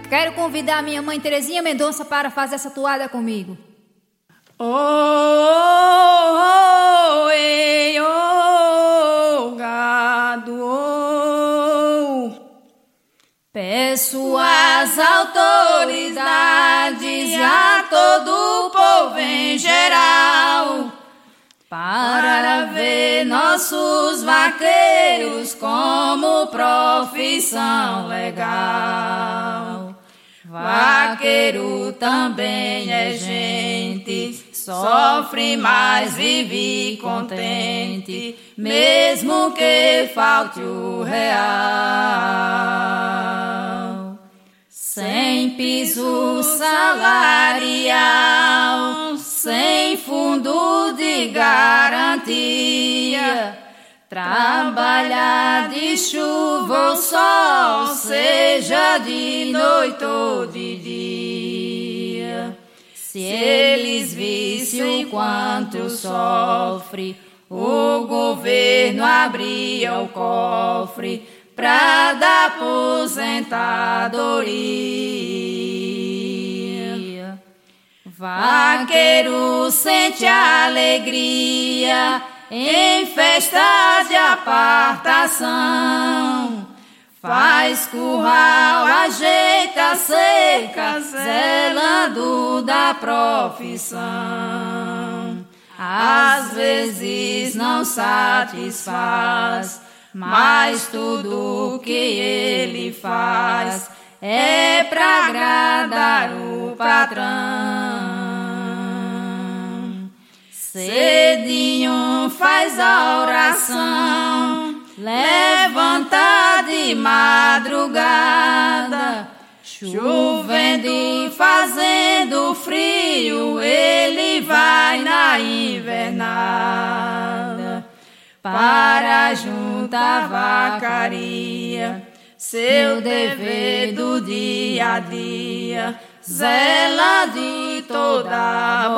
Quero convidar a minha mãe Terezinha Mendonça para fazer essa toada comigo. Gado, peço às autoridades e a todo o povo em geral para ver nossos vaqueiros como profissão legal. Vaqueiro também é gente, sofre, mas vive contente, mesmo que falte o real. Sem piso salarial, sem fundo de garantia, trabalhar de chuva ou sol, seja de noite ou de dia. Se eles vissem o quanto sofre, o governo abria o cofre pra dar aposentadoria. Vaqueiro sente alegria em festa de apartação, faz curral, ajeita a cerca, zelando da profissão. Às vezes não satisfaz, mas tudo que ele faz é pra agradar o patrão. Cedinho faz a oração, levanta de madrugada, chovendo e fazendo frio, ele vai na invernada para juntar vacaria, seu dever do dia a dia, zela de toda a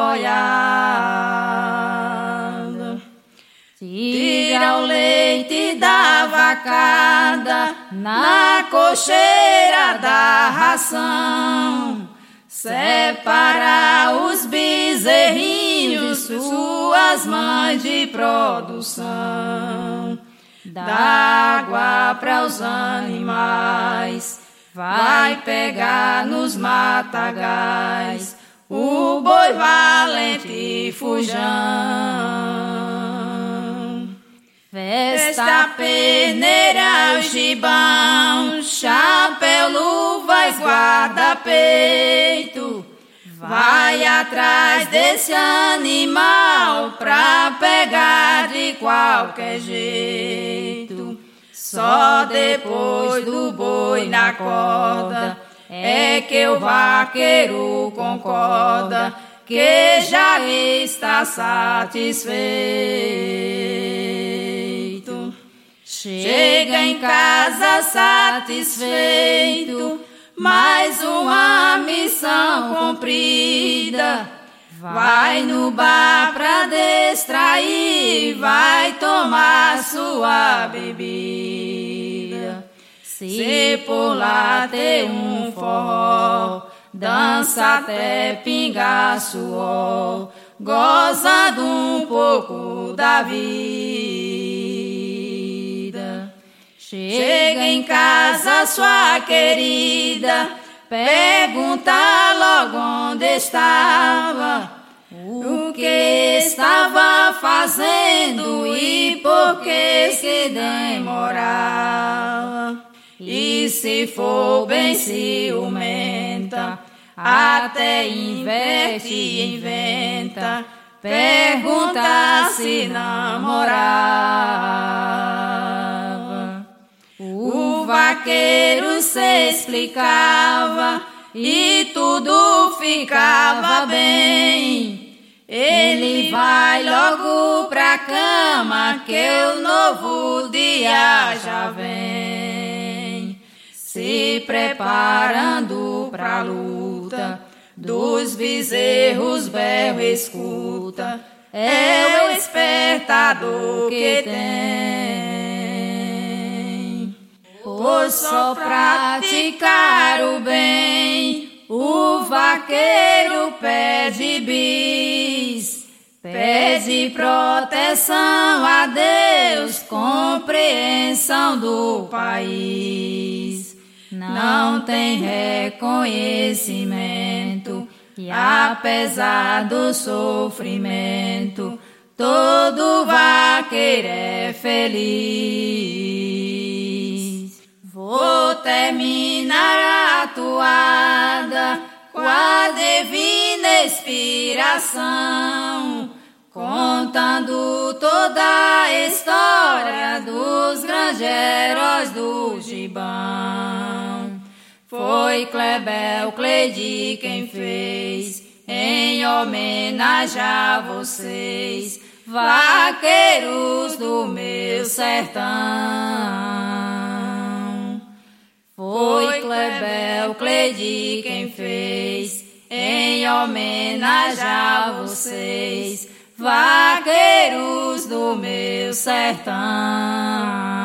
boiada. Tira o leite da vacada na cocheira da ração, separa os bezerrinhos, suas mães de produção, dá água para os animais, vai pegar nos matagais o boi valente e fujão. Festa, peneira, gibão, chapéu, luva e guarda-peito, vai atrás desse animal pra pegar de qualquer jeito. Só depois do boi na corda é que o vaqueiro concorda que já está satisfeito. Chega em casa satisfeito, mais uma missão cumprida. Vai no bar pra distrair, vai tomar sua bebida. Se por lá tem um forró, dança até pingar suor, gozando um pouco da vida. Chega em casa sua querida, pergunta logo onde estava, o que estava fazendo e por que se demorava. E se for bem ciumenta, até inverte e inventa, pergunta se namorava. O vaqueiro se explicava e tudo ficava bem. Ele vai logo pra cama que o novo dia já vem. Se preparando pra luta, dos bezerros berro escuta, é o espertador que tem. Por só praticar o bem, vaqueiro pede bis, pede proteção a Deus, compreensão do país. Não tem reconhecimento e apesar do sofrimento, todo vaqueiro é feliz. Vou terminar a toada com a divina inspiração, contando toda a história dos grandes heróis do Gibão. Foi Clebel Cleide quem fez, em homenagem a vocês, vaqueiros do meu sertão. Foi Clebel Cleide quem fez, em homenagem a vocês, vaqueiros do meu sertão.